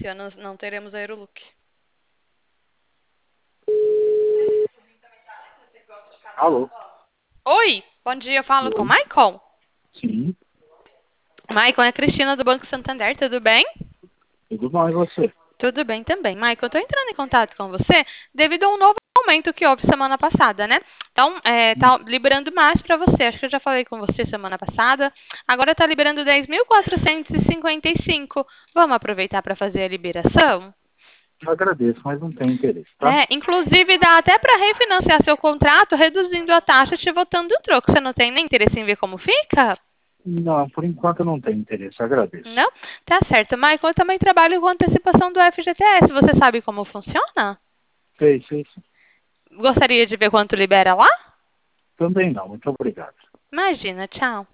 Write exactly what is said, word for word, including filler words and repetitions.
esse ano não teremos Aerolook. Alô? Oi, bom dia, eu falo com o Oi? Michael. Sim, Michael, é a Cristina do Banco Santander, tudo bem? tudo bom, e você? Tudo bem também. Michael, eu estou entrando em contato com você devido a um novo aumento que houve semana passada, né? Então, é, tá liberando mais para você. Acho que eu já falei com você semana passada. Agora está liberando dez mil quatrocentos e cinquenta e cinco. Vamos aproveitar para fazer a liberação? Eu agradeço, mas não tenho interesse, tá? Né? Inclusive, dá até para refinanciar seu contrato, reduzindo a taxa, te voltando o troco. Você não tem nem interesse em ver como fica? Não, por enquanto eu não tenho interesse, eu agradeço. Não? Tá certo. Michael, eu também trabalho com antecipação do F G T S. Você sabe como funciona? Sei, sei, sim. Gostaria de ver quanto libera lá? Também não, muito obrigado. Imagina, tchau.